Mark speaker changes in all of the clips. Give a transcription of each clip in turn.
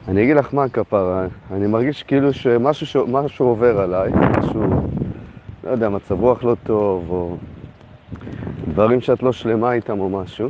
Speaker 1: אני אגיד לך מה הכפרה, אני מרגיש כאילו משהו עובר עליי, משהו, לא יודע, מצב רוח לא טוב, או דברים שאת לא שלמה איתם או משהו.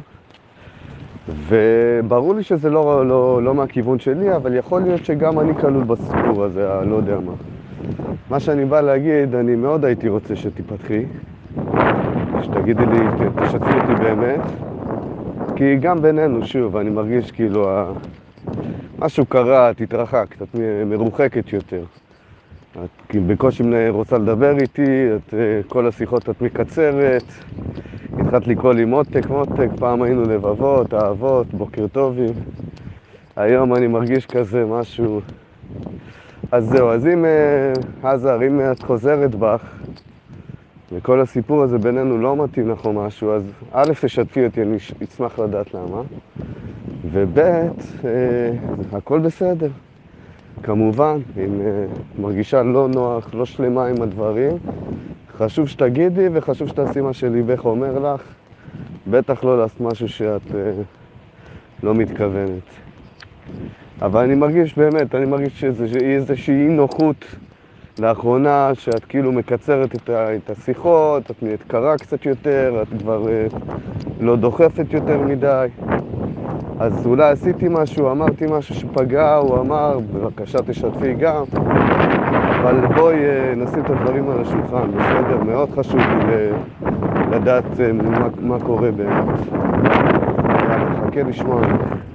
Speaker 1: וברור לי שזה לא מהכיוון שלי, אבל יכול להיות שגם אני כלול בסיפור הזה, לא יודע מה. מה שאני בא להגיד, אני מאוד הייתי רוצה שתיפתחי, שתגידי לי, תשתפי אותי באמת, כי גם בינינו, שוב, אני מרגיש כאילו משהו קרה, את התרחקת, את מרוחקת יותר. את בקושי רוצה לדבר איתי, כל השיחות את מקצרת, התחלת לקרוא לי מותק, מותק, פעם היינו לבבות, אהבות, בוקר טובים. היום אני מרגיש כזה משהו. אז זהו, אז אם, עזר, אם את חוזרת בך, וכל הסיפור הזה בינינו לא מתאים לך או משהו, אז א', תשתפי אותי, אני אשמח לדעת למה. וב', הכל בסדר. כמובן, אם מרגישה לא נוח, לא שלמה עם הדברים, חשוב שתגידי וחשוב שתעשי מה שליבך אומר לך. בטח לא לעשות משהו שאת לא מתכוונת. אבל אני מרגיש באמת, אני מרגיש שאיזושהי נוחות לאחרונה, שאת כאילו מקצרת את השיחות, את נהיית קרה קצת יותר, את כבר לא דוחפת יותר מדי. אז אולי עשיתי משהו, אמרתי משהו שפגע, הוא אמר, בבקשה תשתפי גם. אבל בואי נשים את הדברים על השולחן, בסדר? מאוד חשוב לי לדעת מה קורה באמת. יאללה, חכה לשמוע.